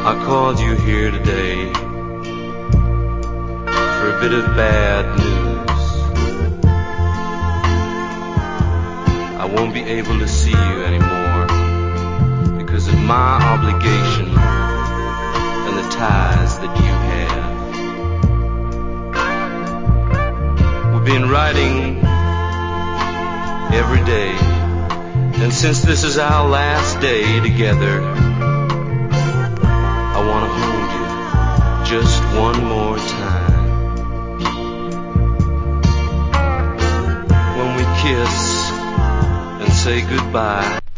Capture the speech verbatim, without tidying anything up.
I called you here today for a bit of bad news. I won't be able to see you anymore because of my obligation and the ties that you have. We've been writing every day, and since this is our last day together, I want to hold you just one more time. When we kiss and say goodbye,